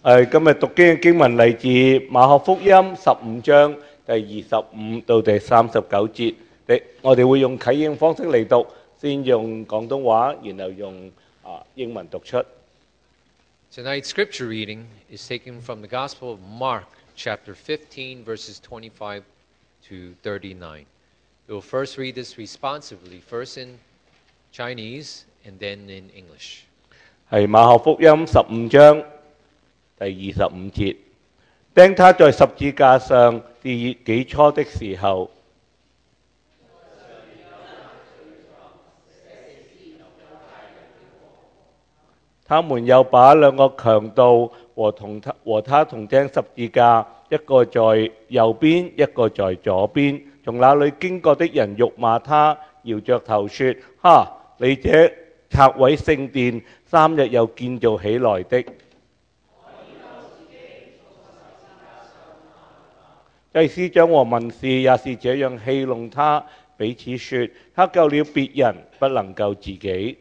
今日讀經經文嚟自馬可福音15章第25到30節，我哋會用啟應方式嚟讀，先用廣東話，然後用英文讀出。 Tonight's scripture reading is taken from the Gospel of Mark, chapter 15, verses 25 to 39. We will first read this responsively, first in Chinese and then in English. 係馬可福音15章第25節，釘他在十字架上是幾初的時候，他們又把兩個強盜和他同釘十字架一個在右邊，一個在左邊，仲那裏經過的人辱罵他，搖着頭說：哈！你這拆毀聖殿，3日又建造起來的。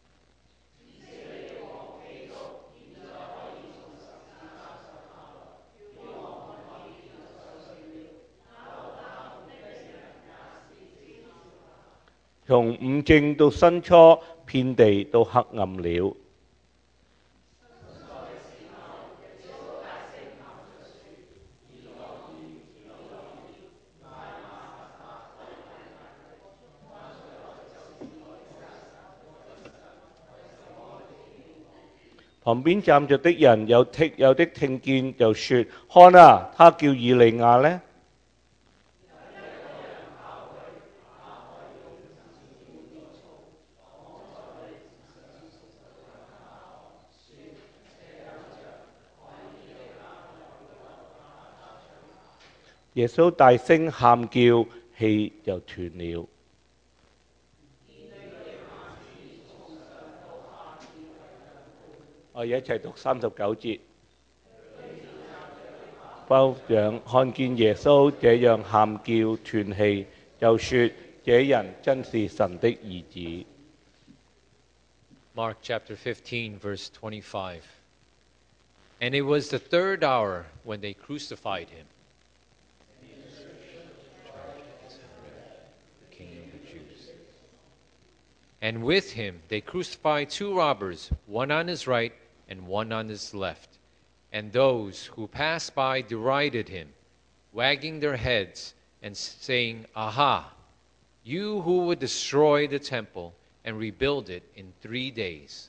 從午正到申初，遍地都黑暗了。旁邊站着的人有的聽見就說：看啊，他叫以利亞呢。耶穌大聲喊叫，氣就斷了。我哋一齊讀39節。包長看見耶穌這樣喊叫斷氣，就說：這人真是神的兒子。 Mark chapter 15, verse 25. And it was the third hour when they crucified him. And with him they crucified two robbers, one on his right and one on his left. And those who passed by derided him, wagging their heads and saying, Aha! You who would destroy the temple and rebuild it in 3 days.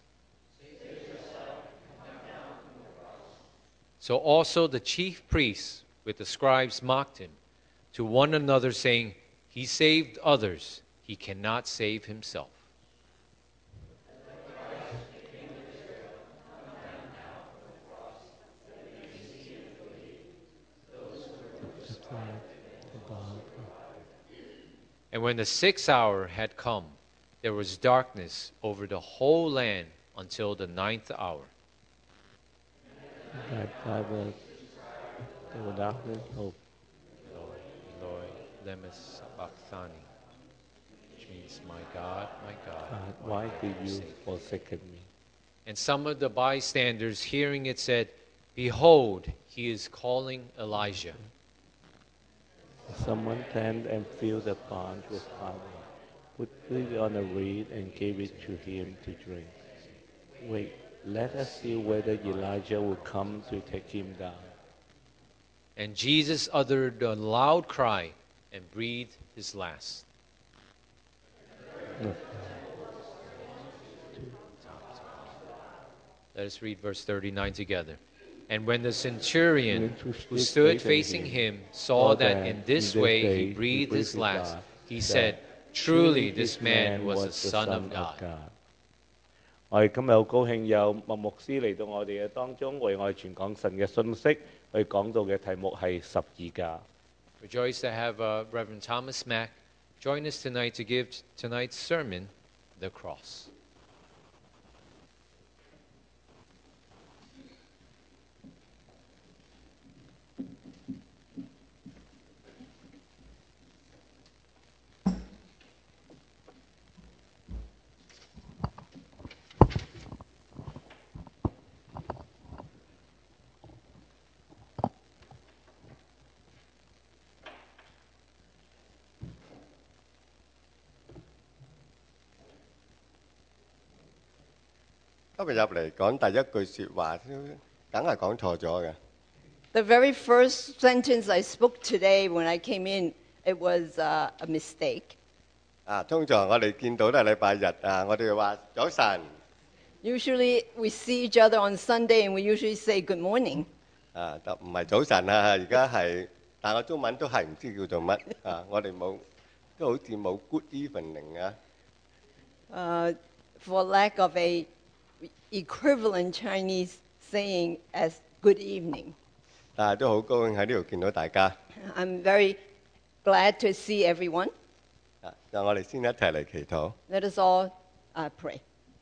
So also the chief priests with the scribes mocked him, to one another saying, He saved others, he cannot save himself. And when the 6th hour had come, there was darkness over the whole land until the 9th hour. Lord, lema sabachthani, which means, my God, why did you forsake me? And some of the bystanders hearing it said, Behold, he is calling Elijah. Someone turned and filled the sponge with honey, put it on a reed and gave it to him to drink. Wait, let us see whether Elijah will come to take him down. And Jesus uttered a loud cry and breathed his last. Let us read verse 39 together. And when the centurion who stood facing him saw that in this way he breathed his last, he said, Truly this man was the Son of God. 我哋今日好高興有麥牧師嚟到我哋嘅當中，為我哋傳講神嘅信息。佢講到嘅題目係十字架。 Rejoice to have Reverend Thomas Mack join us tonight to give tonight's sermon, The Cross. 今日入嚟講第一句説話，梗係講錯咗嘅。 The very first sentence I spoke today when I came in, it was a mistake. 通常我哋見到都係禮拜日我哋話早晨 Usually we see each other on Sunday and we usually say good morning. 就唔係早晨而家係，但我中文都係唔知叫做乜我哋冇都好似冇 good evening For lack of a equivalent Chinese saying as good evening. 但係都好高興喺呢度見到大家。 I'm very glad to see everyone. 就我哋先一齊嚟祈禱。 Let us all pray.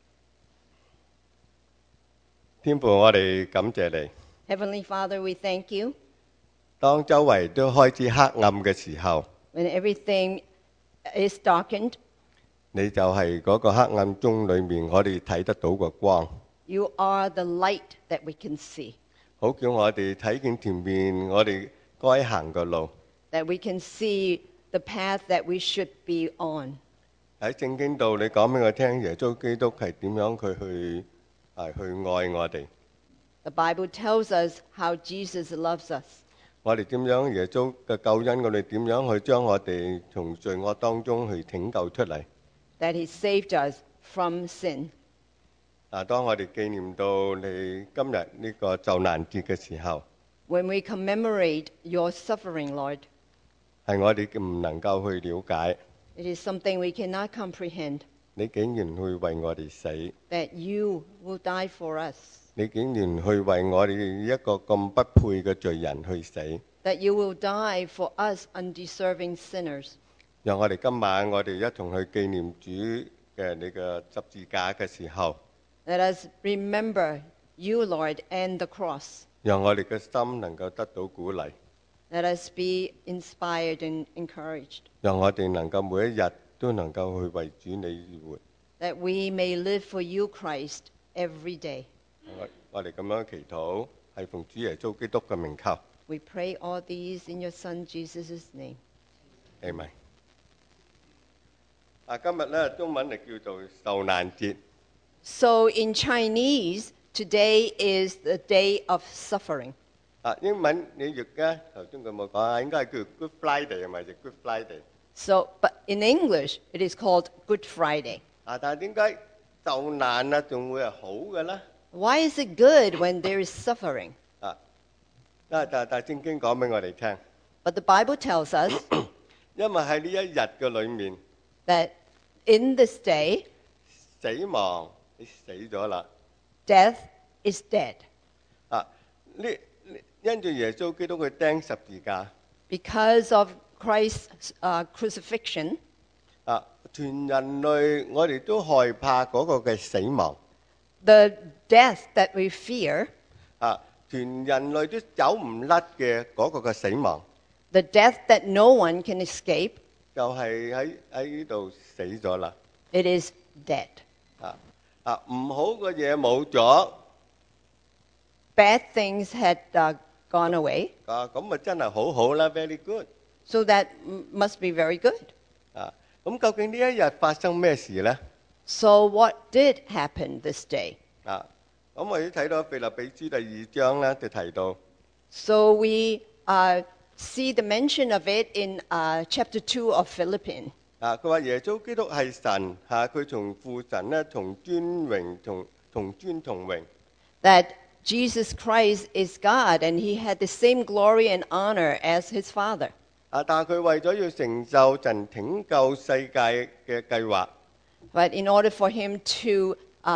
天父，我哋感謝你。 Heavenly Father, we thank you. 當周圍都開始黑暗嘅時候， When everything is darkened, 你就係嗰個黑暗中裏面我哋睇得到個光， you are the light that we can see, 好叫我哋睇見前面我哋該行嘅路。 that we can see the path that we should be on. 喺聖經度你講俾我聽，耶穌基督係點樣佢去愛我哋。 The Bible tells us how Jesus loves us, 我哋點樣耶穌嘅救恩，我哋點樣去將我哋從罪惡當中去拯救出嚟。 that he saved us from sin. 當我哋紀念到你今日呢個受難節嘅時候， When we commemorate your suffering, Lord, 係我哋唔能夠去了解， it is something we cannot comprehend, 你竟然去為我哋死， that you will die for us, 你竟然去為我哋一個咁不配嘅罪人去死。 that you will die for us undeserving sinners. 讓我哋今晚我哋一同去紀念主嘅你嘅十字架嘅時候， Let us remember you, Lord, and the cross. 讓我哋嘅心能夠得到鼓勵， Let us be inspired and encouraged, 讓我哋能夠每一日都能夠去為主你而活。 that we may live for you, Christ, every day. 我哋咁樣祈禱，係奉主耶穌基督嘅名求。 We pray all these in your Son Jesus' name. Amen。今日咧中文就叫做受難節。 So in Chinese, today is the day of suffering. 英文你譯嘅頭先佢冇講應該係叫 Good Friday 係咪？就 Good Friday。 So, but in English, it is called Good Friday. 但係點解受難仲會係好嘅咧？ Why is it good when there is suffering? 但聖經講俾我哋聽， But the Bible tells us 因為喺呢一日嘅裏面， that in this day, 死亡你死咗啦。 death is dead. 因住耶穌基督佢釘十字架， Because of Christ's crucifixion, 全人類我哋都害怕嗰個嘅死亡。 the death that we fear, 全人類都走唔甩嘅嗰個嘅死亡， the death that no one can escape, 就係喺呢度死咗啦。 it is dead. 唔好嘅嘢冇咗， Bad things had gone away, 咁咪真係好好啦 ，very good。 so that must be very good. 咁究竟呢一日發生咩事咧？ So what did happen this day? 咁我哋睇到腓立比書第2章咧，就提到 So we see the mention of it in chapter 2 of Philippians. 佢話耶穌基督係神佢從父神咧同尊榮同尊同榮。 That Jesus Christ is God and he had the same glory and honor as his Father. 但係佢為咗要成就神拯救世界嘅計劃， But in order for him to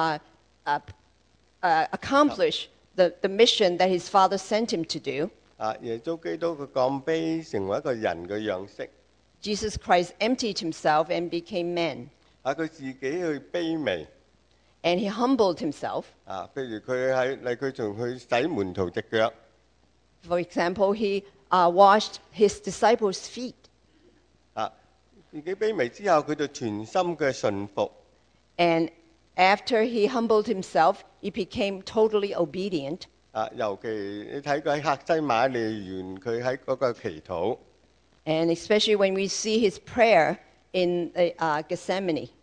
accomplish the mission that his Father sent him to do, 耶穌基督佢降卑成為一個人嘅樣式， Jesus Christ emptied himself and became man. 佢自己去卑微。 And he humbled himself. 譬如佢仲去洗門徒隻腳， For example, he washed his disciples' feet. 自己卑微之後，佢就全心嘅順服。 And after he humbled himself, he became totally obedient. 尤其你睇佢喺客西馬尼園，佢喺嗰個祈禱， And especially when we see his prayer in Gethsemane.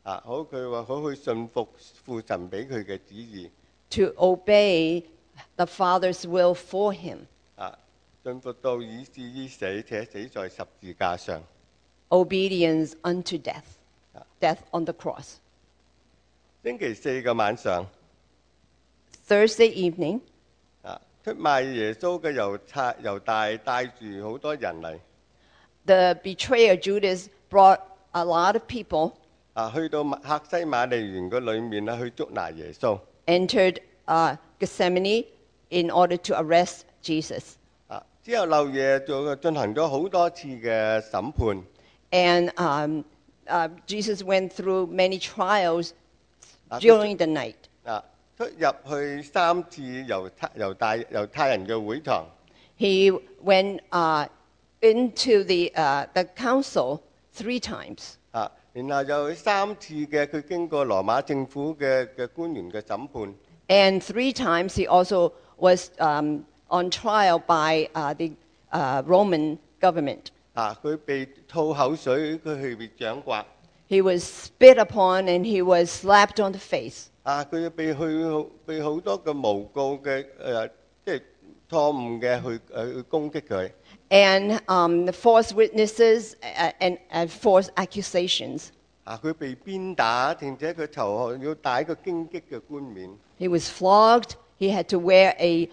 好佢話好去信服父神俾佢嘅旨意， to obey the Father's will for him. 信服到以至於死，且死在十字架上。 Obedience unto death. Death on the cross. 星期四嘅晚上， Thursday evening, 出賣耶穌嘅猶大帶住好多人嚟， the betrayer Judas brought a lot of people, 去到客西馬尼園嘅裏面去捉拿耶穌。 entered Gethsemane in order to arrest Jesus. 之後漏夜就進行咗好多次嘅審判。 And Jesus went through many trials during the night. 出入去3次猶太人嘅會堂。 He went into the council 3 times. 然後又3次嘅佢經過羅馬政府嘅官員嘅審判。 And 3 times he also was on trial by the Roman government. 佢被吐口水，佢去被掌摑。 He was spit upon and he was slapped on the face. 佢被好多嘅誣告嘅即係錯誤嘅去攻擊佢。 And false witnesses and false accusations. 佢被鞭打，並且佢頭要戴一個荊棘嘅冠冕。 He was flogged. He had to wear a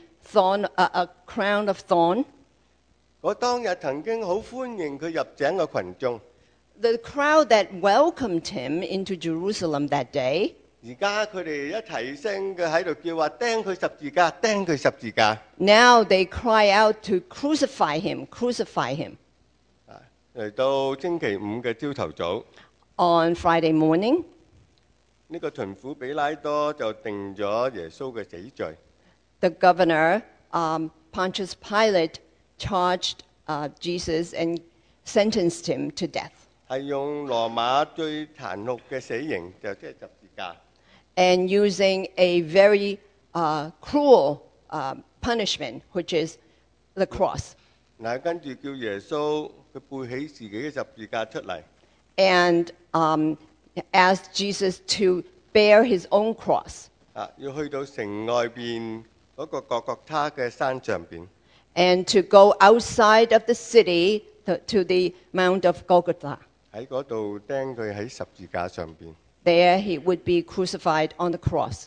crown of thorn. 我當日曾經好歡迎佢入井嘅群眾， The crowd that welcomed him into Jerusalem that day, 而家佢哋一齊聲嘅喺度叫話釘佢十字架，釘佢十字架。 now they cry out to crucify him, crucify him. 嚟到星期五嘅朝頭早， On Friday morning, 呢個巡撫比拉多就定咗耶穌嘅死罪。 the governor, Pontius Pilate, charged Jesus and sentenced him to death. 係用羅馬最殘酷嘅死刑，就即係十字架。 And using a very cruel punishment, which is the cross. 嗱，跟住叫耶穌佢背起自己嘅十字架出嚟。 And asked Jesus to bear his own cross. 要去到城外邊嗰個各各他嘅山上邊。 And to go outside of the city to the Mount of Golgotha. 喺嗰度釘佢喺十字架上邊。 There he would be crucified on the cross.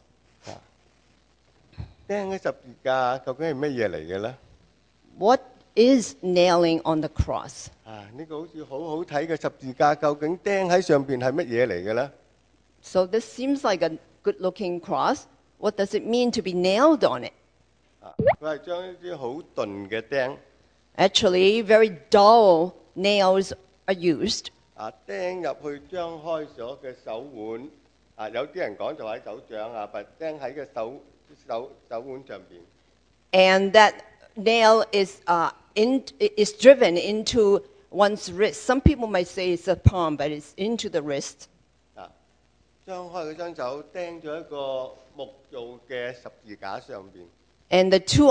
釘喺十字架究竟係乜嘢嚟嘅咧？ What is nailing on the cross? 呢個好似好好睇嘅十字架，究竟釘喺上邊係乜嘢嚟嘅咧？ So this seems like a good-looking cross. What does it mean to be nailed on it? 佢係將一啲好鈍嘅釘， Actually, very dull nails are used. 釘入去張開咗嘅手腕，有啲人講就喺手掌或釘喺嘅手腕上邊。 And that nail is driven into one's wrist. Some people might say it's a palm, but it's into the wrist. 張開嗰張手釘咗一個木做嘅十字架上邊。 And the two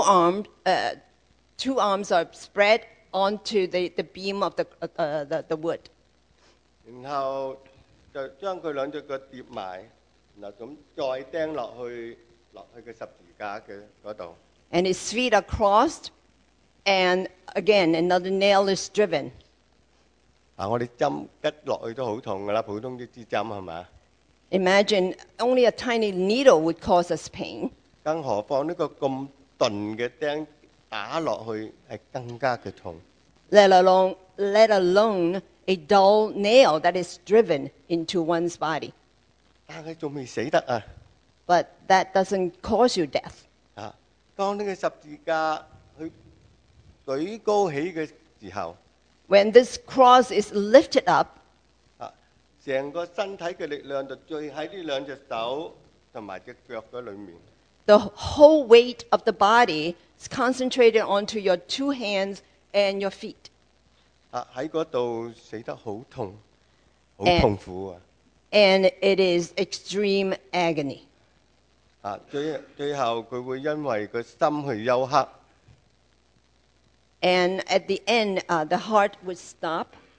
arms are spread onto the beam of the wood. 然後就將佢兩隻腳疊埋，然後咁再釘落去嘅十字架嘅嗰度。 And his feet are crossed, and again another nail is driven. 我哋針拮落去都好痛㗎啦，普通一支針係咪？ Imagine only a tiny needle would cause us pain. 更何況呢個咁鈍嘅釘打落去係更加嘅痛。 Let alone a dull nail that is driven into one's body. 但係仲未死得啊！ But that doesn't cause you death. 當呢個十字架去舉高起嘅時候， When this cross is lifted up, 成個身體嘅力量就聚喺呢兩隻手同埋隻腳嗰裏面。 the whole weight of the body is concentrated onto your 2 hands and your feet. 喺嗰度死得好痛，好 And- 痛苦啊！ And it is extreme agony. 最後佢會因為個心去休克， And at the end, the heart would stop.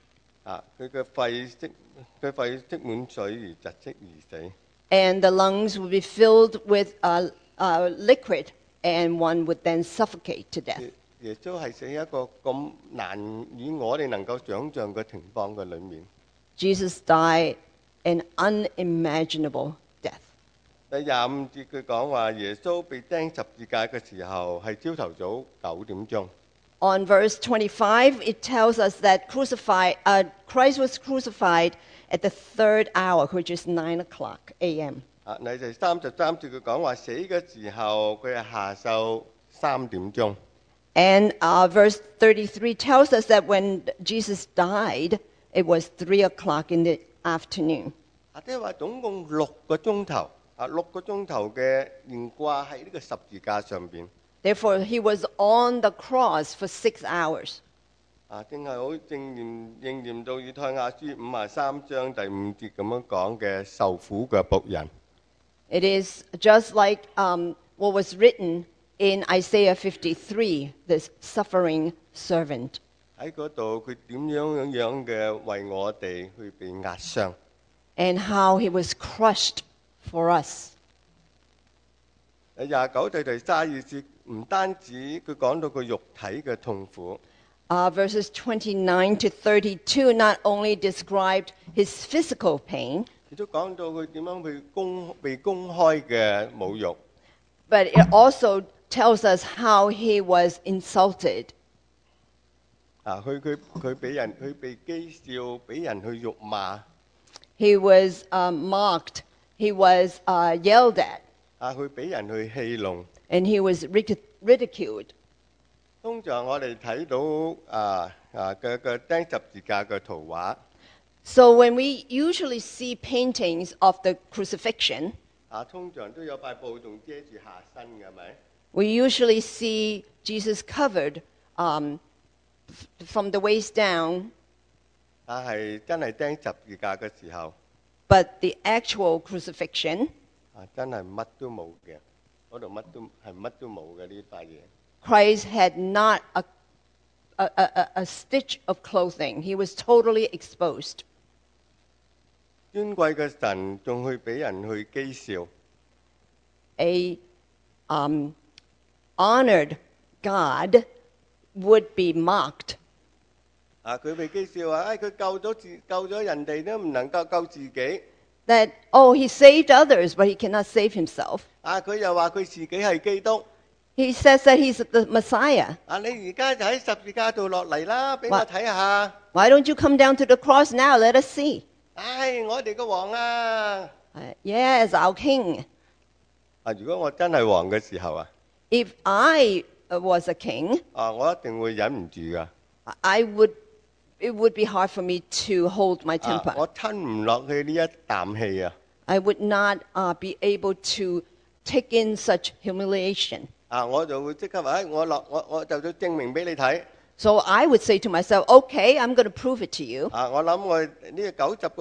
佢肺積滿水而窒息而死。 And the lungs would be filled with liquid, and one would then suffocate to death. 耶穌係死喺一個咁難以我哋能夠想像嘅情況嘅裏面。 Jesus died an unimaginable death. 第25節佢講話，耶穌被釘十字架嘅時候係朝頭早9點鐘。 On verse 25, it tells us that Christ was crucified at the third hour, which is 9 o'clock a.m. 你第33節佢講話死嘅時候佢係下晝3點鐘。 And verse 33 tells us that when Jesus died, it was 3 o'clock in the afternoon. 即係話總共6個鐘頭，6個鐘頭嘅懸掛喺呢個十字架上邊。 Therefore, he was on the cross for 6 hours. 正係好應驗到以賽亞書53章第5節咁樣講嘅受苦嘅僕人。 It is just like what was written in Isaiah 53, this suffering servant. 喺嗰度佢點樣嘅為我哋去被壓傷。 And how he was crushed for us. 29到第32節唔單止佢講到佢肉體嘅痛苦， Verses 29 to 32 not only described his physical pain, 亦都講到佢點樣被公開嘅侮辱。 but it also tells us how he was insulted. 佢被譏笑，俾人去辱罵。 He was mocked. He was yelled at. 佢俾人去戲弄。 And he was ridiculed. 通常我哋睇到嘅釘十字架嘅圖畫， So when we usually see paintings of the crucifixion, 通常都有塊布仲遮住下身嘅，係咪？ we usually see Jesus covered from the waist down, 但係真係釘十字架嘅時候， but the actual crucifixion, 真係乜都冇嘅，嗰度乜都冇嘅呢塊嘢。 Christ had not a stitch of clothing. He was totally exposed. 尊貴嘅神仲去俾人去譏笑， A honored God would be mocked. 佢被譏笑話，佢救咗人哋都唔能夠救自己。 That, oh, he saved others, but he cannot save himself. 佢又話佢自己係基督。 He says that he's the Messiah. 你而家就喺十字架度落嚟啦，俾我睇下。 Why don't you come down to the cross now? Let us see. 我哋個王啊！ Yes, our king. 如果我真係王嘅時候 If I was a king, 我一定會忍唔住噶。 it would be hard for me to hold my temper. 我吞唔落去呢一啖氣啊！ I would not be able to take in such humiliation. 我就會即刻話，我就要證明俾你睇。 So I would say to myself, okay, I'm going to prove it to you. 我諗我呢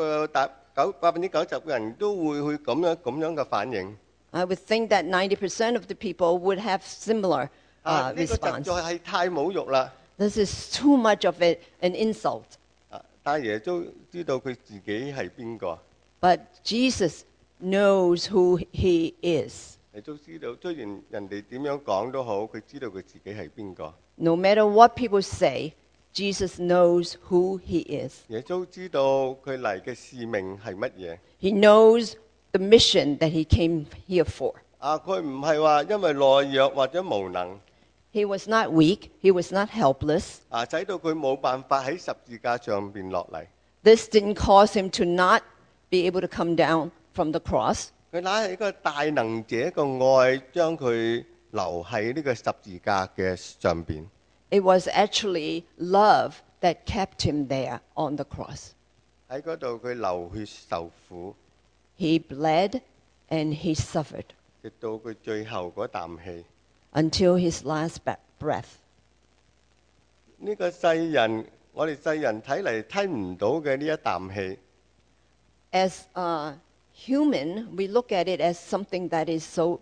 90%嘅人都會去咁樣嘅反應。 I would think that 90% of the people would have similar 呢個實 response. 在係太侮辱啦！ This is too much of an insult. 但係耶穌知道佢自己係邊個， But Jesus knows who he is. 耶穌知道，雖然人哋點樣講都好，佢知道佢自己係邊個。 No matter what people say, Jesus knows who he is. 耶穌知道佢嚟嘅使命係乜嘢。 He knows the mission that he came here for. 佢唔係話因為懦弱或者無能， He was not weak. He was not helpless. 使到佢冇辦法喺十字架上邊落嚟。 This didn't cause him to not be able to come down from the cross. 佢乃係一個大能者嘅愛，將佢留喺呢個十字架嘅上邊。 It was actually love that kept him there on the cross. 喺嗰度佢流血受苦， He bled and he suffered 直到佢最後嗰啖氣。 until his last breath. 呢個世人，我哋世人睇嚟吞唔到嘅呢一啖氣， As a human, we look at it as something that is so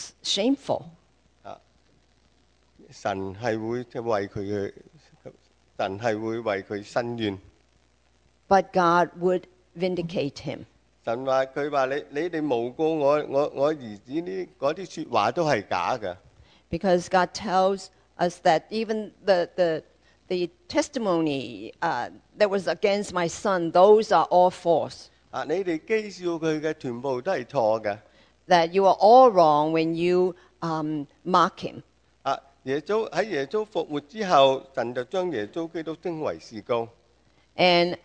shameful. 神係會為佢嘅神係會為佢申冤。 but God would vindicate him. 神話佢話你哋誣告我兒子呢嗰啲説話都係假嘅。 Because God tells us that even the testimony that was against my son, those are all false. 你哋譏笑佢嘅全部都係錯嘅。 That you are all wrong when you mock him. 耶穌喺耶穌復活之後，神就將耶穌基督升為至高。 And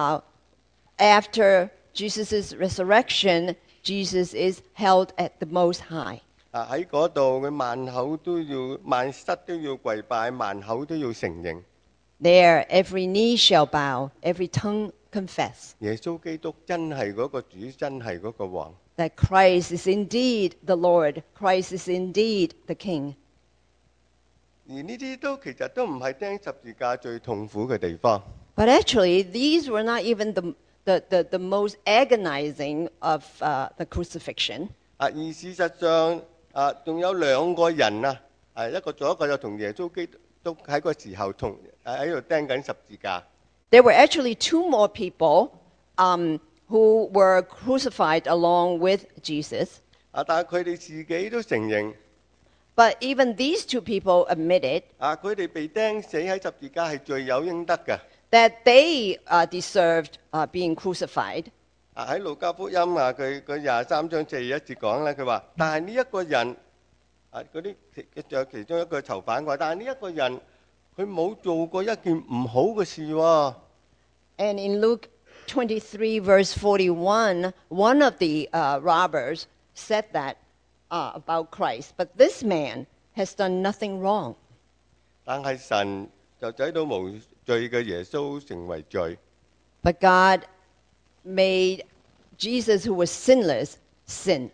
after Jesus' resurrection, Jesus is held at the Most High. 喺嗰度佢萬膝都要跪拜，萬口都要承認 There, every knee shall bow, every tongue confess 耶穌基督真係嗰個主，真係嗰個王。 that Christ is indeed the Lord, Christ is indeed the King. 而呢啲其實都唔係釘十字架最痛苦嘅地方。 But actually, these were not even the most agonizing of the crucifixion. 而事實上仲有兩個人一個左一個就同耶穌基督喺個時候喺度釘緊十字架。 There were actually two more people who were crucified along with Jesus. 但係佢哋自己都承認 But even these two people admitted 佢哋被釘死喺十字架係罪有應得嘅。 that they deserved being crucified. 喺路加福音佢23章41節講咧，佢話：但係呢一個人嗰啲其中一個囚犯話，但係呢一個人佢冇做過一件唔好嘅事喎。 And in Luke 23, verse 41, one of the robbers said that about Christ. But this man has done nothing wrong. 但係神就使到無罪嘅耶穌成為罪。 But God made Jesus, who was sinless, sin.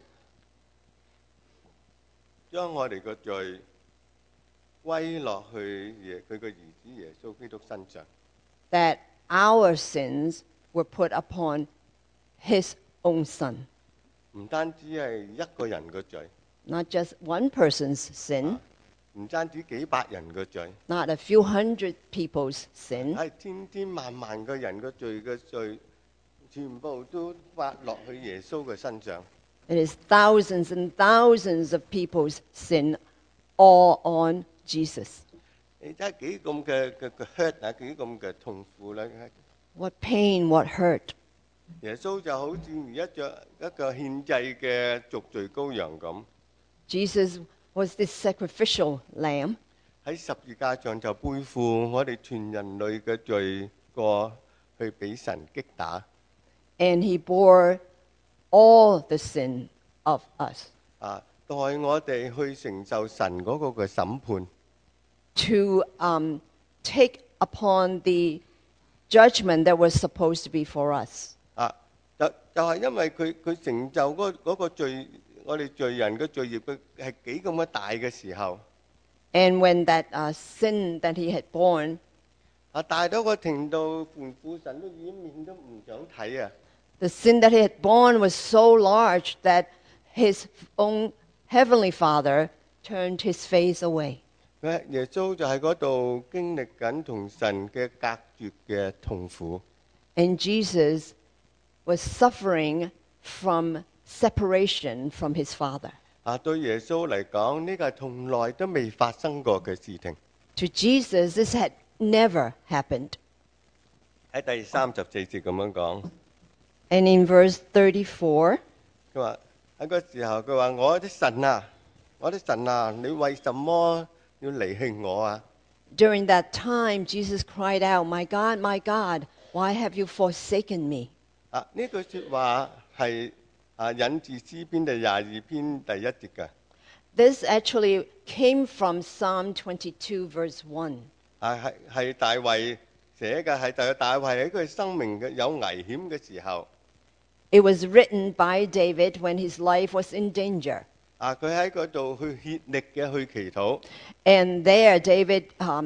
將我哋個罪歸落去佢個兒子耶穌基督身上。 That our sins were put upon his own son. 唔單止係一個人嘅罪， Not just one person's sin, 唔單止幾百人嘅罪， not a few hundred people's sin. 係千千萬萬個人嘅罪，全部都發落去耶穌嘅身上。 It is thousands and thousands of people's sin all on Jesus. 你睇幾咁嘅hurt 幾咁嘅痛苦咧？ What pain, what hurt. 耶穌就好似一個獻祭嘅贖罪羔羊咁， Jesus was this sacrificial lamb. 喺十字架上就背負我哋全人類嘅罪過去俾神擊打。 And he bore all the sin of us 代我哋去承受神嗰個嘅審判。 to take upon the judgment that was supposed to be for us. 就係因為佢成就嗰個罪，我哋罪人嘅罪孽係幾咁嘅大嘅時候， And when that sin that he had borne 大到個程度，父神都掩面都唔想睇啊！ the sin that he had borne was so large that his own heavenly Father turned his face away. 耶穌就喺嗰度經歷緊同神嘅隔絕嘅痛苦。 And Jesus was suffering from separation from his Father. 對耶穌嚟講，呢個係從來都未發生過嘅事情。 To Jesus, this had never happened. 喺第34節咁樣講， And in verse 34, 佢話喺個時候，佢話：我的神啊，我的神啊，你為什麼要離棄我啊？ during that time, Jesus cried out, my God, why have you forsaken me?" 呢句説話係引自詩篇第22篇第1節嘅。 This actually came from Psalm 22, verse 1. 係大衛寫嘅，係大衛喺佢生命嘅有危險嘅時候， It was written by David when his life was in danger. 佢喺嗰度去竭力嘅去祈禱。 And there, David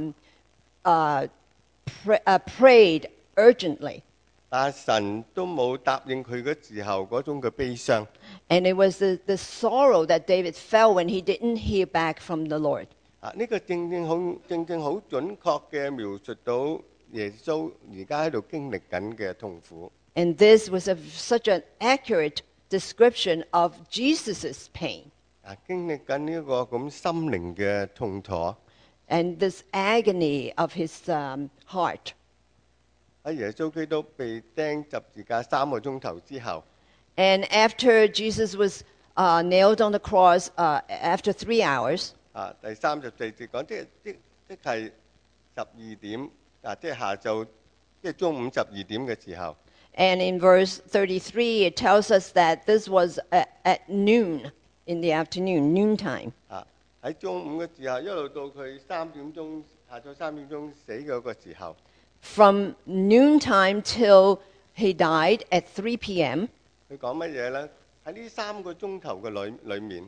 prayed urgently. 但神都冇答應佢嘅時候嗰種嘅悲傷。 And it was the sorrow that David felt when he didn't hear back from the Lord. 呢個正正好準確嘅描述到耶穌而家喺度經歷緊嘅痛苦。 And this was such an accurate description of Jesus' pain 經歷緊呢一個咁心靈嘅痛楚。 and this agony of his heart. 喺耶穌基督被釘十字架3個鐘頭之後， And after Jesus was nailed on the cross, after 3 hours, 第34節講，即係12點，即係下晝，即係中午12點嘅時候， and in verse 33, it tells us that this was at noon in the afternoon, noontime. 喺中午嘅時候，一路到佢3點鐘，下晝3點鐘死嗰個時候， From noontime till he died at 3 p.m. 佢講乜嘢呢？喺呢3個鐘頭嘅裏面，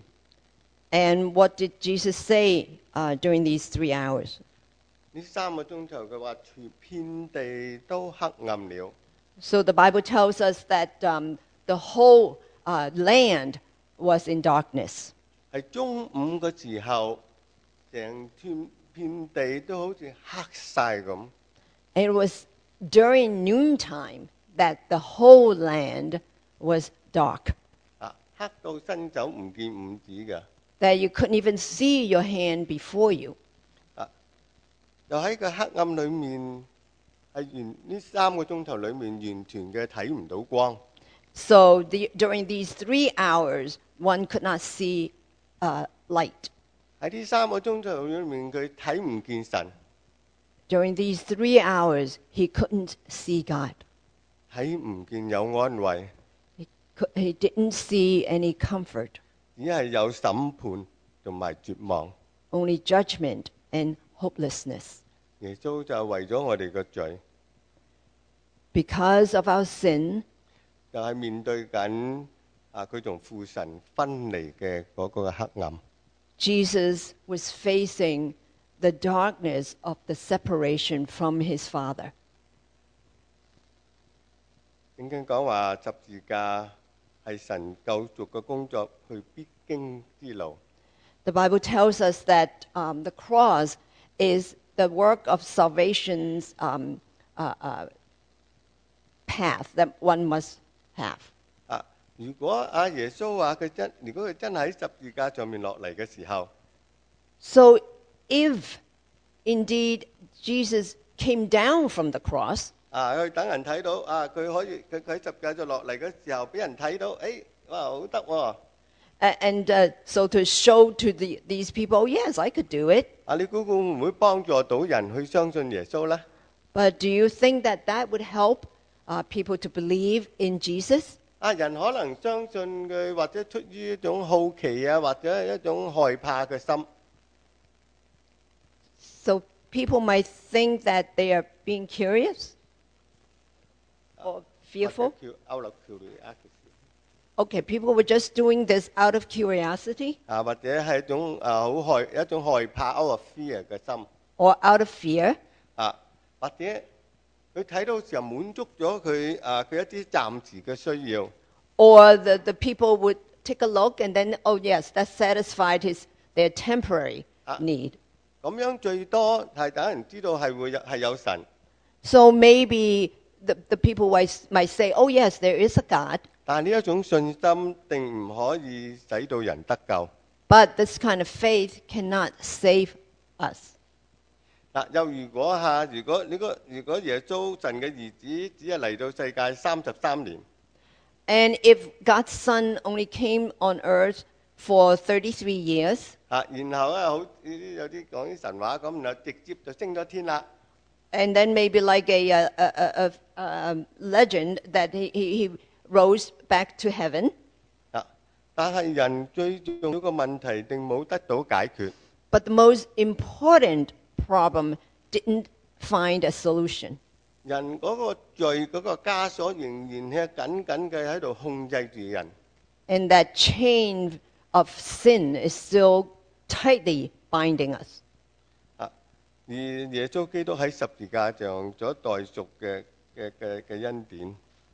And what did Jesus say during these 3 hours? 呢3個鐘頭嘅話，全遍地都黑暗了。 So the Bible tells us that the whole land was in darkness. 係中午嘅時候，成片地都好似黑晒咁。 And it was during noontime that the whole land was dark, 黑到伸手唔見五指嘅。 that you couldn't even see your hand before you. 又喺個黑暗裏面，係呢3個鐘頭裏面完全嘅睇唔到光。 So during these 3 hours, one could not see light. 喺呢3個鐘頭裏面，佢睇唔見神， During these 3 hours, he couldn't see God. 睇唔見有安慰， He didn't see any comfort, 只係有審判同埋絕望。 only judgment and hopelessness. 耶穌就係為咗我哋嘅罪， Because of our sin, 就係面對緊佢同父神分離嘅嗰個黑暗。 Jesus was facing the darkness of the separation from his Father. 聖經講話十字架係神救贖嘅工作去必經之路。 The Bible tells us that the cross is the work of salvation's path that one must have. 如果耶穌話如果佢真係喺十字架上面落嚟嘅時候， So if indeed Jesus came down from the cross, 佢等人睇到佢可以佢喺十字架就落嚟嘅時候，俾人睇到，哇好得喎！ and so to show to these people, yes, I could do it. 你估會唔會幫助到人去相信耶穌呢？ But do you think that that would help people to believe in Jesus? 人可能相信佢，或者出於一種好奇或者一種害怕嘅心。 So people might think that they are being curious or fearful. Okay, people were just doing this out of curiosity 或者係一種一種害怕 out of fear 嘅心。 or out of fear. 或者佢睇到時候滿足咗佢一啲暫時嘅需要。 Or the people would take a look and then, oh yes, that satisfied their temporary need. 咁樣最多係等人知道係有神。 So maybe the people might say, oh yes, there is a God. 但係呢一種信心定唔可以使到人得救。 But this kind of faith cannot save us. 又如果耶穌神嘅兒子只係嚟到世界33年， And if God's Son only came on earth for 33 years, 然後好有啲講啲神話咁，然後直接就升咗天啦。 and then maybe like a legend that he rose back to heaven. 但係人最重要嘅問題定冇得到解決。 But the most important problem didn't find a solution. 人嗰個罪嗰個枷鎖仍然係緊緊嘅喺度控制住人。 And that chain of sin is still tightly binding us. 而耶穌基督喺十字架上所代贖嘅恩典，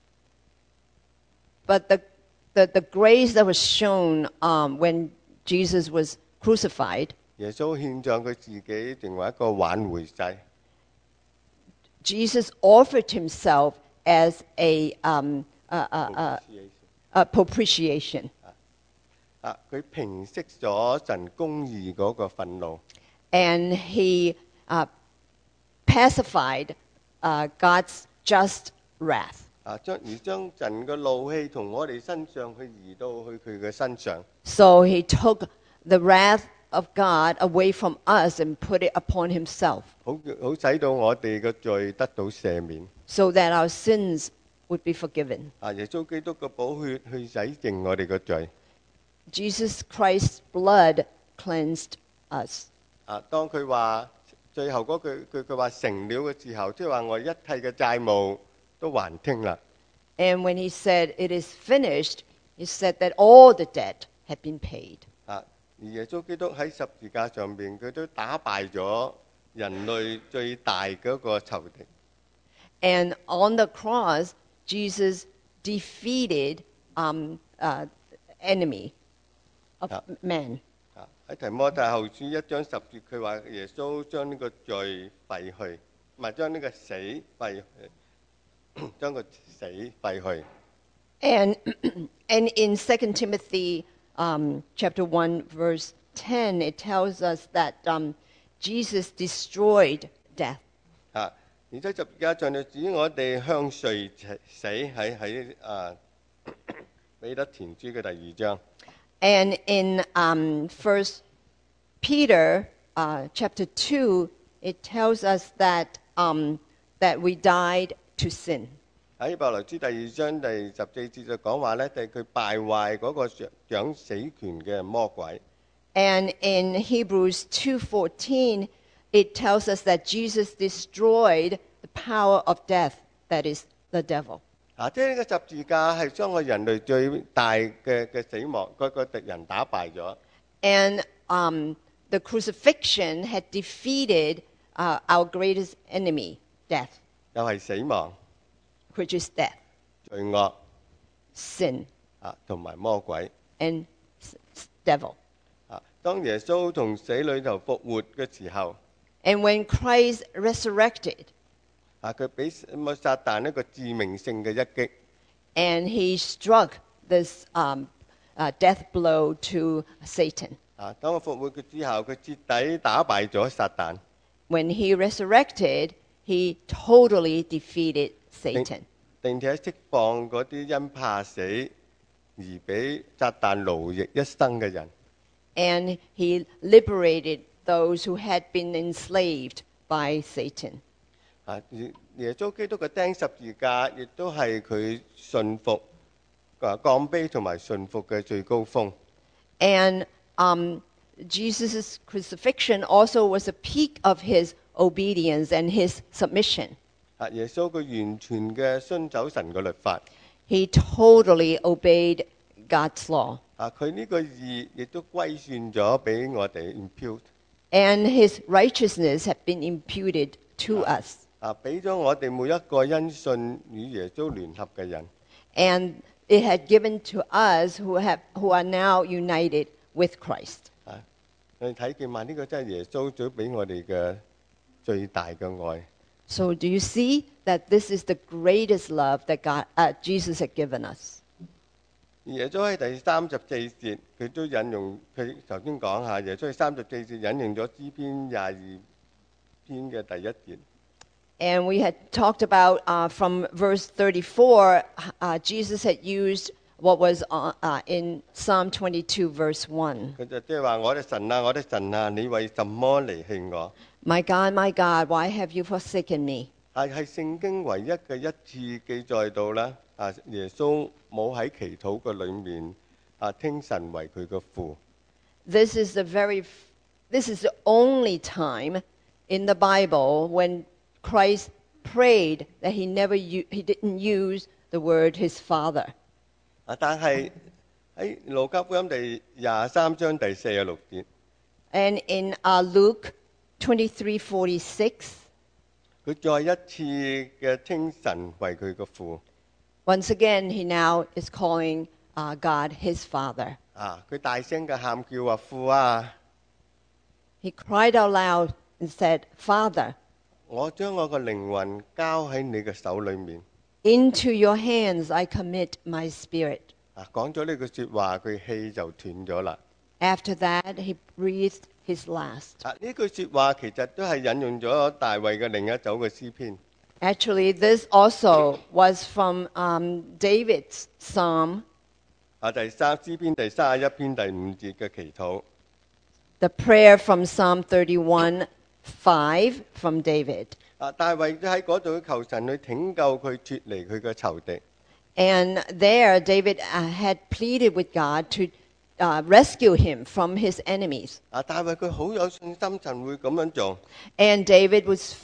But the grace that was shown when Jesus was crucified, 耶耶穌獻上佢自己成為一個挽回祭。 Jesus offered himself as a propitiation. 佢平息咗神公義嗰個憤怒。 And he pacified God's just wrath. 將神嘅怒氣從我哋身上去移到去佢嘅身上。 So he took the wrath of God away from us and put it upon himself 好使到我哋嘅罪得到赦免。 so that our sins would be forgiven. 耶穌基督嘅寶血去洗淨我哋嘅罪。 Jesus Christ's blood cleansed us. 當佢話最後嗰句佢話成了嘅時候，即係話我一切嘅債務都還清啦。 And when he said it is finished, he said that all the debt had been paid. 而耶穌基督喺十字架上面，佢都打敗咗人類最大嗰個仇敵。 And on the cross, Jesus defeated enemy of man. 喺提摩太後書1章10節，佢話耶穌將呢個罪廢去，唔係將呢個死廢去，將個死廢去。 And in 2 Timothy chapter 1, verse 10, it tells us that Jesus destroyed death. 而且十字架上就指我哋向誰死，喺彼得前書嘅第2章。 And in 1 Peter chapter 2, it tells us that we died to sin. 喺伯來書第2章第14節就講話咧，就係佢敗壞嗰個掌死權嘅魔鬼。 And in Hebrews 2:14, it tells us that Jesus destroyed the power of death, that is the devil. 即係呢個十字架係將我人類最大嘅死亡嗰個敵人打敗咗。 And the crucifixion had defeated our greatest enemy, death, 又係死亡、 which is death, 罪惡 sin, 同埋魔鬼。 and devil. 當耶穌從死裏頭復活嘅時候， And when Christ resurrected, 佢俾撒旦一個致命性嘅一擊。 and he struck this death blow to Satan. 當佢復活嘅之後，佢徹底打敗咗撒旦。 When he resurrected, he totally defeated Satan. 並且釋放嗰啲因怕死而俾撒旦奴役一生嘅人。 And he liberated those who had been enslaved by Satan. 耶穌基督嘅釘十字架，亦都係佢順服、降卑同埋順服嘅最高峰。 And Jesus' crucifixion also was a peak of his obedience and his submission. 耶穌佢完全嘅遵守神嘅律法。 He totally obeyed God's law. 佢呢個義亦都歸算咗俾我哋 impute。 And his righteousness had been imputed to us. 俾咗我哋每一個因信與耶穌聯合嘅人。 And it had given to us who are now united with Christ. 我哋睇見話呢個真係耶穌最俾我哋嘅最大嘅愛。 So do you see that this is the greatest love that Jesus had given us? 耶穌喺第34節，佢都引用佢頭先講下，耶穌喺34節引用咗詩篇22篇嘅第1節。 And we had talked about from verse 34, Jesus had used what was in Psalm 22, verse 1. 佢就即係話：我的神啊，我的神啊，你為什麼離棄我？ My God, why have you forsaken me? 係聖經唯一嘅一次記載到啦，耶穌冇喺祈禱嘅裏面稱神為佢嘅父。 This is the only time in the Bible when Christ prayed that he didn't use the word his father. 但係喺路加福音第23章第46節， And in Luke 23:46, 佢再一次嘅稱神為佢嘅父。 once again he now is calling God his father. 佢大聲嘅喊叫話：父啊！ he cried out loud and said, Father, 我將我個靈魂交喺你嘅手裏面。 into your hands I commit my spirit. 講咗呢句説話，佢氣就斷咗啦。 After that, he breathed his last. 呢句説話其實都係引用咗大衛嘅另一首嘅詩篇。 Actually, this also was from David's psalm, 詩篇第31篇第5節嘅祈禱。 the prayer from Psalm 31:5 from David. 大衛都喺嗰度求神去拯救佢脱離佢嘅仇敵。 And there, David had pleaded with God to rescue him from his enemies. 大衛佢好有信心神會咁樣做。 And David was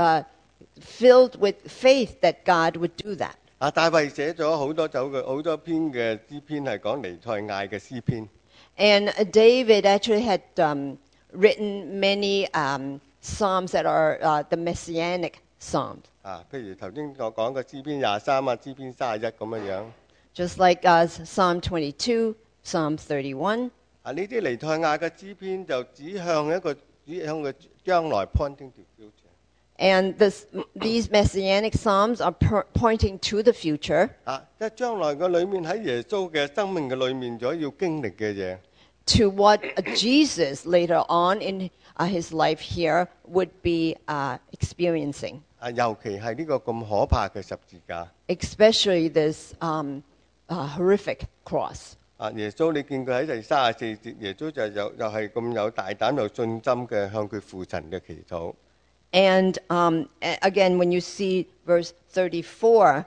filled with faith that God would do that. 大衛寫咗好多篇嘅詩篇係講彌賽亞嘅詩篇。 And David actually had written many psalms that are the messianic psalms. 譬如頭先我講嘅詩篇23詩篇31咁樣樣。 Just like Psalm 22, Psalm 31. 呢啲彌賽亞嘅詩篇就指向佢將來 pointing to future。 And these messianic psalms are pointing to the future, 即係將來嘅裏面喺耶穌嘅生命嘅裏面所要經歷嘅嘢。 to what Jesus later on in his life here would be experiencing. 尤其係呢個咁可怕嘅十字架。 Especially this horrific cross. 耶穌你見佢喺第34節，耶穌就又係咁有大膽有信心嘅向佢父神嘅祈禱。 And again, when you see verse 34,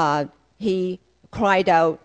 he cried out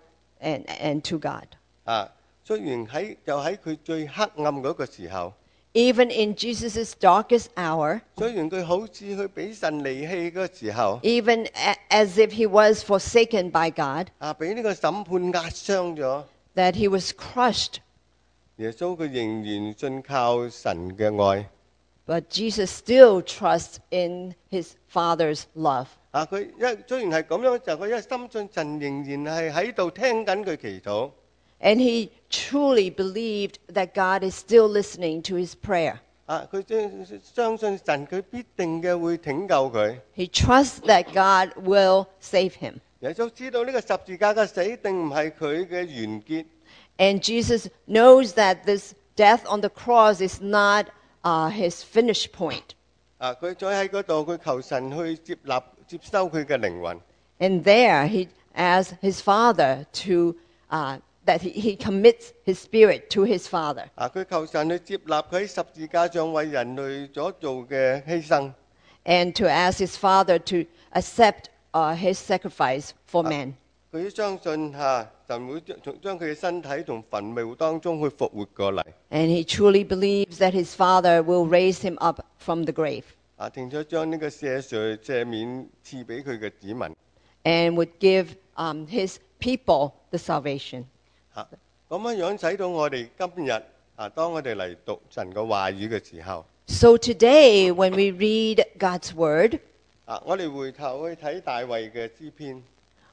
and to God. 雖然喺佢最黑暗嗰個時候， Even in Jesus' darkest hour, 雖然佢好似去俾神離棄嗰個時候， even as if he was forsaken by God, 俾呢個審判壓傷咗， that he was crushed, 耶穌佢仍然信靠神嘅愛。 but Jesus still trusts in his Father's love. 佢雖然係咁樣，就佢一深信神仍然係喺度聽緊佢祈禱。 And he truly believed that God is still listening to his prayer. 佢相信神佢必定嘅會拯救佢。 He trusts that God will save him. 耶穌知道呢個十字架嘅死定唔係佢嘅完結。 And Jesus knows that this death on the cross is not his finish point. 佢再喺嗰度，佢求神去接收佢嘅靈魂。 And there he asks his Father to that he commits his spirit to his Father. 佢求神去接納佢喺十字架上為人類所做嘅犧牲。 And to ask his Father to accept his sacrifice for man. 佢相信神會將佢嘅身體從墳墓當中去復活過嚟。 And he truly believes that his Father will raise him up from the grave. 並且將呢個赦免賜俾佢嘅子民。 And would give his people the salvation. 咁樣使到我哋今日當我哋嚟讀神嘅話語嘅時候， So today, when we read God's word, 我哋回頭去睇大衛嘅詩篇。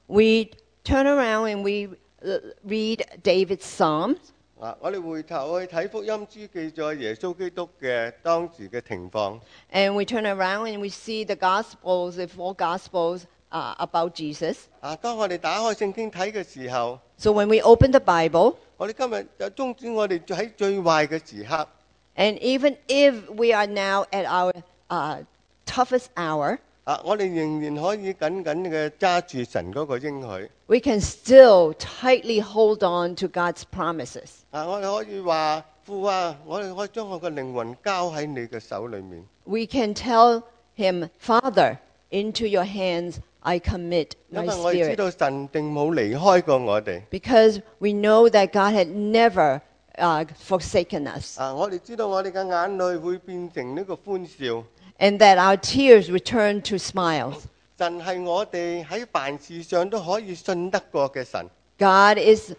we turn around and we read David's Psalms. 我哋回頭去睇福音書記載耶穌基督嘅當時嘅情況。 And we turn around and we see the Gospels, the four Gospels about Jesus. 當我哋打開聖經睇嘅時候， So when we open the Bible, 我哋今日就終止我哋喺最壞嘅時刻。 and even if we are now at our toughest hour, 我哋仍然可以緊緊嘅揸住神嗰個應許。 we can still tightly hold on to God's promises. 我哋可以話父啊，我哋可以將我嘅靈魂交喺你嘅手裏面。 We can tell him, Father, into your hands I commit 因 my 為我哋知 spirit. 道神定冇離開過我哋。 Because we know that God had never forsaken us. 我哋知道我哋嘅眼淚會變成呢個歡笑。 And that our tears return to smiles. 神係我哋喺凡事上都可以信得過嘅神。 God is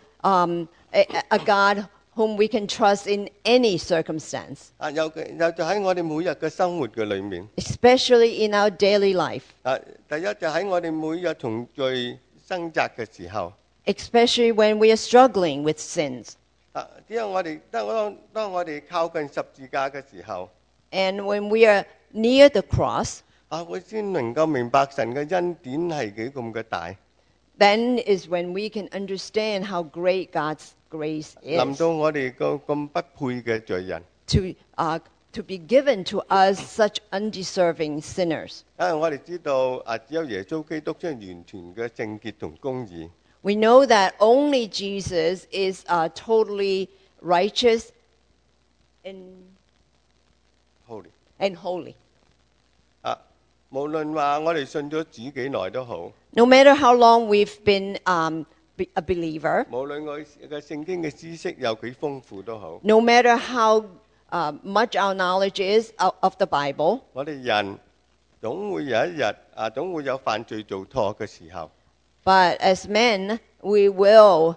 a God whom we can trust in any circumstance, 又就喺我哋每日嘅生活嘅裏面。 especially in our daily life, 第一就喺我哋每日同罪掙扎嘅時候。 especially when we are struggling with sins. 只有我哋當我哋靠近十字架嘅時候， And when we are near the cross, 我先能夠明白神嘅恩典係幾咁嘅大。 then is when we can understand how great God's grace 臨 is 到我哋個咁不配嘅罪人， to be given to us such undeserving sinners. 因為我哋知道只有耶穌基督先係完全嘅聖潔同公義。 We know that only Jesus is totally righteous and Holy holy. 無論話我哋信咗主幾耐都好， No matter how long we've been a believer, 無論我嘅聖經嘅知識有幾豐富都好， no matter how much our knowledge is of the Bible, 我哋人總會有一日總會有犯罪做錯嘅時候。 but as men, we will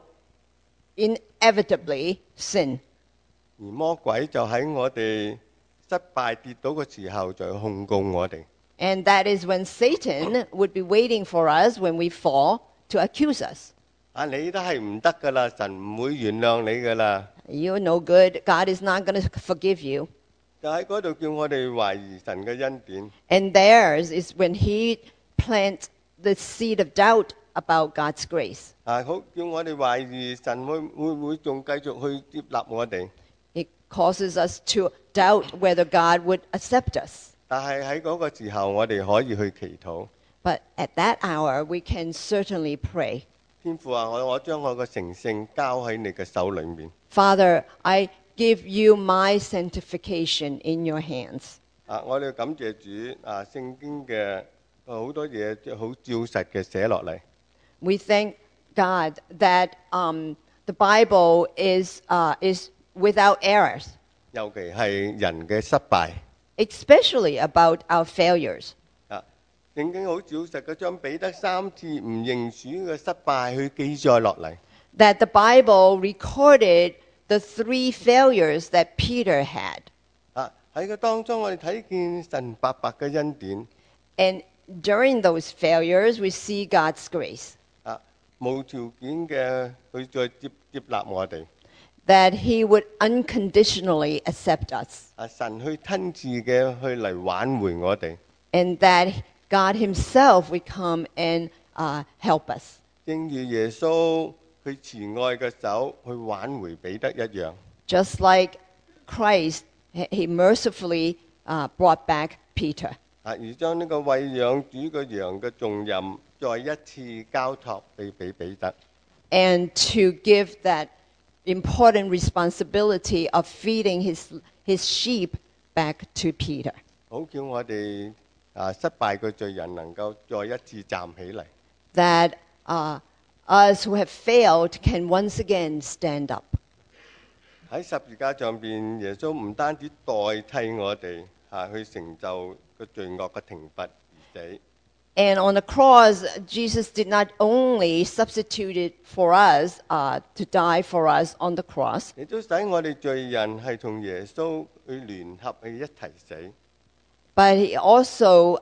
inevitably sin. 而魔鬼就喺我哋失敗跌倒嘅時候，就控告我哋。 And that is when Satan would be waiting for us when we fall to accuse us. 你都係唔得噶啦，神唔會原諒你噶啦。 You're no good. God is not going to forgive you. 就喺嗰度叫我哋懷疑神嘅恩典。 And theirs is when he plants the seed of doubt about God's grace. 好叫我哋懷疑神會唔會仲繼續去接納我哋。 It causes us to doubt whether God would accept us. 但係喺嗰個時候，我哋可以去祈禱。 But at that hour, we can certainly pray. 天父啊，我將我嘅成聖交喺你嘅手裏面。 Father, I give you my sanctification in your hands. 我哋感謝主聖經嘅好多嘢好照實嘅寫落嚟。 We thank God that the Bible is without errors, 尤其係人嘅失敗。 especially about our failures. 聖經好照實嘅將彼得3次唔認主嘅失敗去記載落嚟。 That the Bible recorded the 3 failures that Peter had. 喺個當中，我哋睇見神白白嘅恩典。 And during those failures, we see God's grace. 無條件嘅去再接納我哋。 That he would unconditionally accept us. 神去親自嘅去嚟挽回我哋。 And that God himself would come and help us. 正如耶穌佢慈愛嘅手去挽回彼得一樣。 Just like Christ, he mercifully brought back Peter. 而將呢個餵養主嘅羊嘅重任再一次交託俾彼得。 And to give that important responsibility of feeding his sheep back to Peter. 好叫我哋失敗嘅罪人能夠再一次站起嚟。 That us who have failed can once again stand up. 喺十字架上邊，耶穌唔單止代替我哋去成就個罪惡嘅刑罰而死。 And on the cross, Jesus did not only substitute it for us to die for us on the cross, 亦都使我哋罪人係同耶穌去聯合去一齊死。 but he also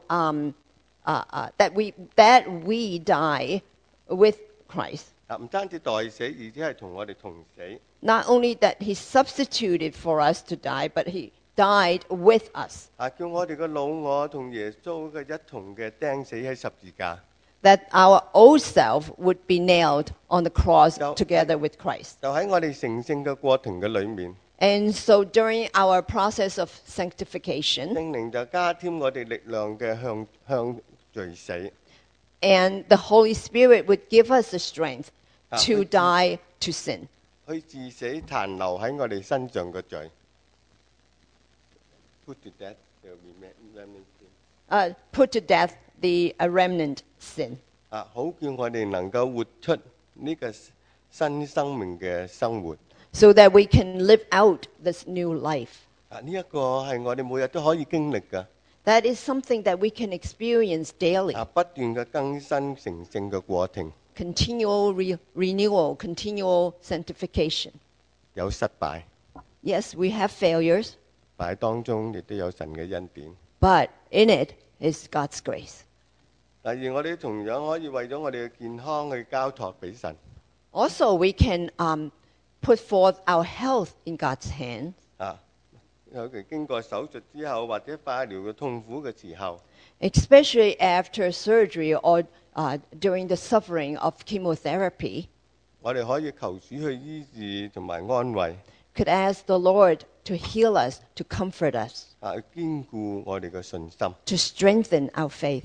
that we die with Christ. 唔單止代死，而且係同我哋同死。 Not only that he substituted for us to die, but he died with us. 叫我哋嘅老我同耶穌嘅一同嘅釘死喺十字架。 That our old self would be nailed on the cross No. together with Christ. 就喺我哋成聖嘅過程嘅裏面， And so during our process of sanctification, 聖靈就加添我哋力量嘅向罪死。 and the Holy Spirit would give us the strength to Ah. die to sin. 去致死殘留喺我哋身上嘅罪。Put to death the remaining sin. Put to death the remnant sin. 好叫我哋能夠活出呢個新生命嘅生活。 So that we can live out this new life. 呢一個係我哋每日都可以經歷嘅。 That is something that we can experience daily. 不斷嘅更新成聖嘅過程， Continual renewal, continual sanctification. 有失敗， Yes, we have failures, 但係當中亦都有神嘅恩典。 but in it is God's grace. 而我哋同樣可以為咗我哋嘅健康去交託俾神。 Also, we can put forth our health in God's hands, 尤其經過手術之後或者化療嘅痛苦嘅時候， especially after surgery or during the suffering of chemotherapy, 我哋可以求主去醫治同埋安慰， could ask the Lord to heal us, to comfort us, 去堅固我哋嘅信心。 to strengthen our faith.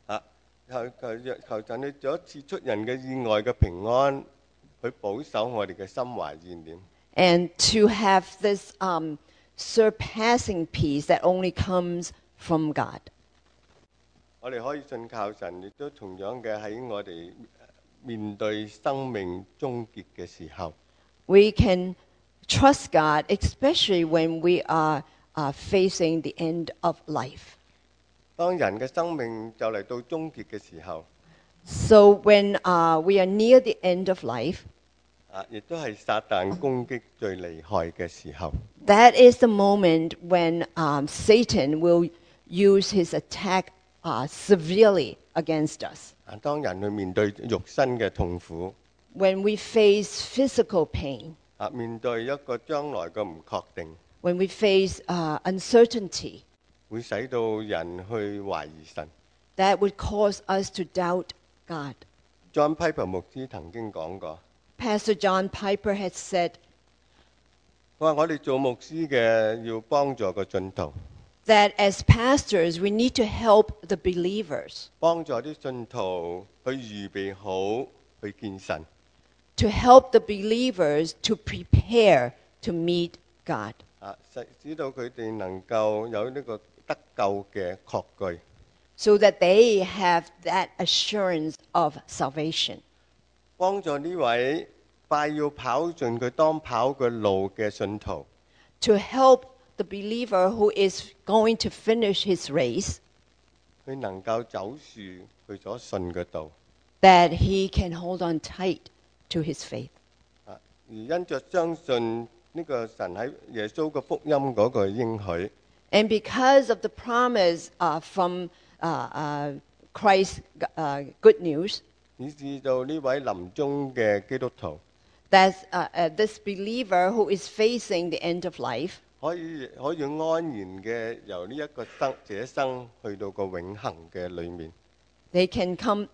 求神你做賜出人嘅意外嘅平安，去保守我哋嘅心懷意念。 And to have this surpassing peace that only comes from God. 我哋可以信靠神，亦都同樣嘅喺我哋面對生命終結嘅時候， We can trust God, especially when we are facing the end of life. 當人嘅生命就嚟到終結嘅時候， So when we are near the end of life, 亦都係撒旦攻擊最厲害嘅時候。 that is the moment when Satan will use his attack severely against us. 當人去面對肉身嘅痛苦， When we face physical pain, 面對一個將來嘅唔確定， when we face uncertainty, 會使到人去懷疑神。 that would cause us to doubt God. John Piper 牧師曾經講過， Pastor John Piper had said 佢話我哋做牧師嘅要幫助個信徒， that as pastors, we need to help the believers, 幫助啲信徒去預備好去見神。 to help the believers to prepare to meet God, 使到佢哋能夠有呢個得救嘅確據， so that they have that assurance of salvation. 幫助呢位快要跑盡佢當跑嘅路嘅信徒， To help the believer who is going to finish his race, 佢能夠走樹佢所信嘅道， that he can hold on tight to his faith. 而因着相信呢個神喺耶穌嘅福音嗰個應許， And because of the promise from Christ's good news, 以至到呢位臨終嘅基督徒 that this believer who is facing the end of life 可以安然嘅由呢一個這生去到個永恆嘅裏面。 they can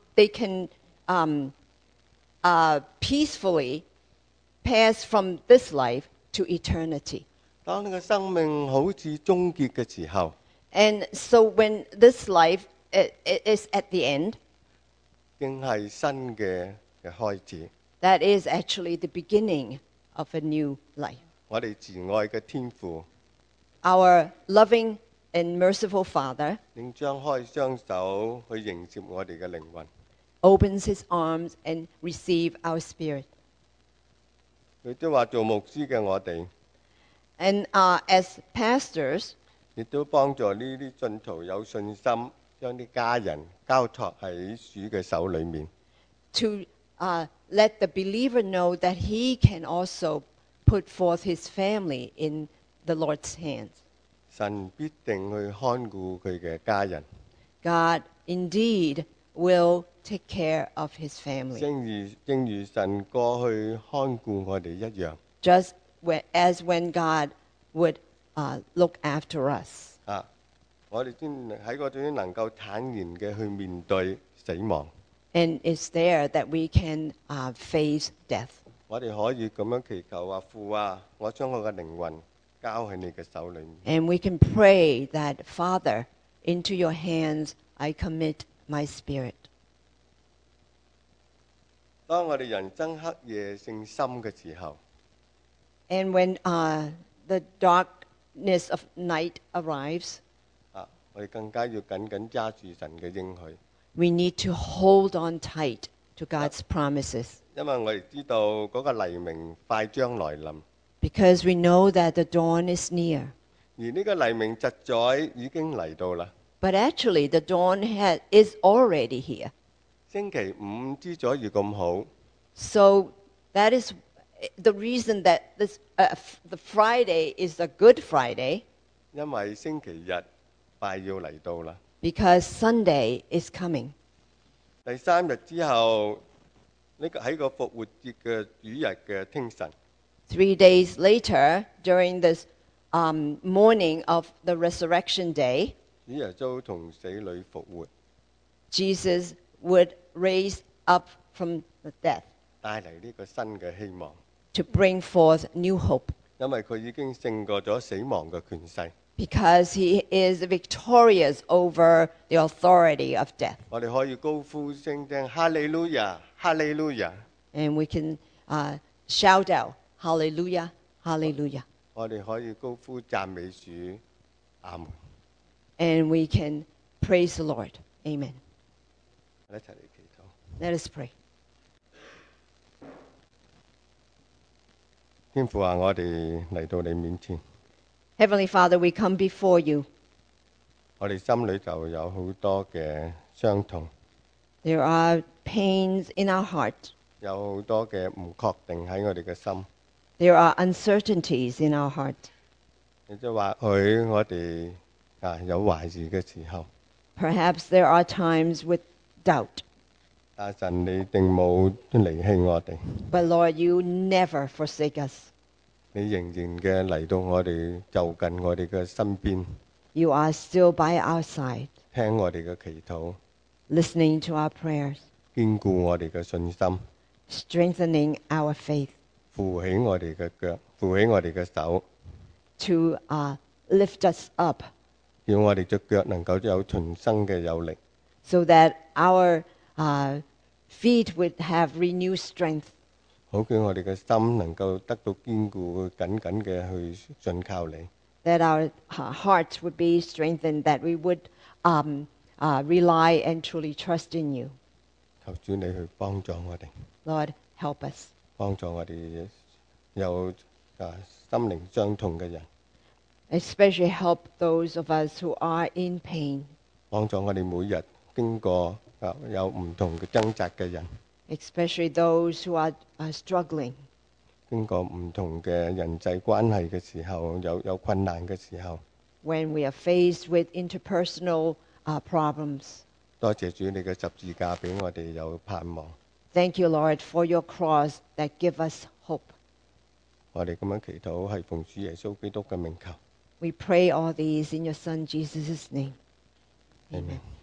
peacefully pass from this life to eternity. 當呢個生命好似終結嘅時候， And so when this life is at the end, 正係新嘅開始。 that is actually the beginning of a new life. 我哋慈愛嘅天父 Our loving and merciful Father 應張開雙手去迎接我哋嘅靈魂。 opens his arms and receive our spirit. 佢都話做牧師嘅我哋， And as pastors, 亦都幫助呢啲信徒有信心，將啲家人交託喺主嘅手裏面。 to let the believer know that he can also put forth his family in the Lord's hands. 神必定去看顧佢嘅家人， God indeed will take care of his family, 正如神過去看顧我哋一樣。 just as when God would look after us. 我哋先喺嗰度先能夠坦然嘅去面對死亡。 And it's there that we can face death. 我哋可以咁樣祈求話：父啊，我將我嘅靈魂交喺你嘅手裏面。 And we can pray that, Father, into your hands I commit my spirit. 當我哋人生黑夜性深嘅時候， And when the darkness of night arrives, 我哋更加要緊緊揸住神嘅應許， we need to hold on tight to God's promises, 因為我哋知道嗰個黎明快將來臨， because we know that the dawn is near. 而呢個黎明實在已經嚟到啦。 But actually, the dawn is already here. 星期五之所以咁好， So that is the reason that the Friday is a good Friday, 因為星期日快要嚟到啦。 because Sunday is coming. 第3日之後，呢個喺個復活節嘅主日嘅清晨， 3 days later, during this morning of the resurrection day, 主耶穌從死裏復活， Jesus would raise up from the death 帶嚟呢個新嘅希望， to bring forth new hope 因為佢已經勝過咗死亡嘅權勢。 because he is victorious over the authority of death. 我哋可以高呼聲聲哈利路亞，哈利路亞！ And we can shout out, Hallelujah, Hallelujah. 我哋可以高呼讚美主，阿門！ And we can praise the Lord. Amen. 一齊嚟祈禱。 Let us pray. 天父啊，我哋嚟到你面前， Heavenly Father, we come before you. 我哋心裏就有好多嘅傷痛， There are pains in our heart. 有好多嘅唔確定喺我哋嘅心。 There are uncertainties in our heart. 亦即係或許我哋有懷疑嘅時候， Perhaps there are times with doubt. 但神你定冇離棄我哋， But Lord, you never forsake us. 你仍然嘅嚟到我哋就近我哋嘅身邊， You are still by our side, 聽我哋嘅祈禱， listening to our prayers, 堅固我哋嘅信心， strengthening our faith, 扶起我哋嘅腳，扶起我哋嘅手， to lift us up 叫我哋隻腳能夠有重生嘅有力， so that our feet would have renewed strength, 好叫我哋嘅心能夠得到堅固，緊緊嘅去信靠你。 that our hearts would be strengthened, that we would rely and truly trust in you. 求主你去幫助我哋， Lord, help us. 幫助我哋有心靈傷痛嘅人， Especially help those of us who are in pain, 幫助我哋每日經過有唔同嘅掙扎嘅人， especially those who are struggling, 經過唔同嘅人際關係嘅時候，有困難嘅時候， when we are faced with interpersonal problems. 多謝主你嘅十字架俾我哋有盼望。 Thank you, Lord, for your cross that give us hope. 我哋咁樣祈禱係奉主耶穌基督嘅名求。 We pray all these in your Son Jesus' name. Amen.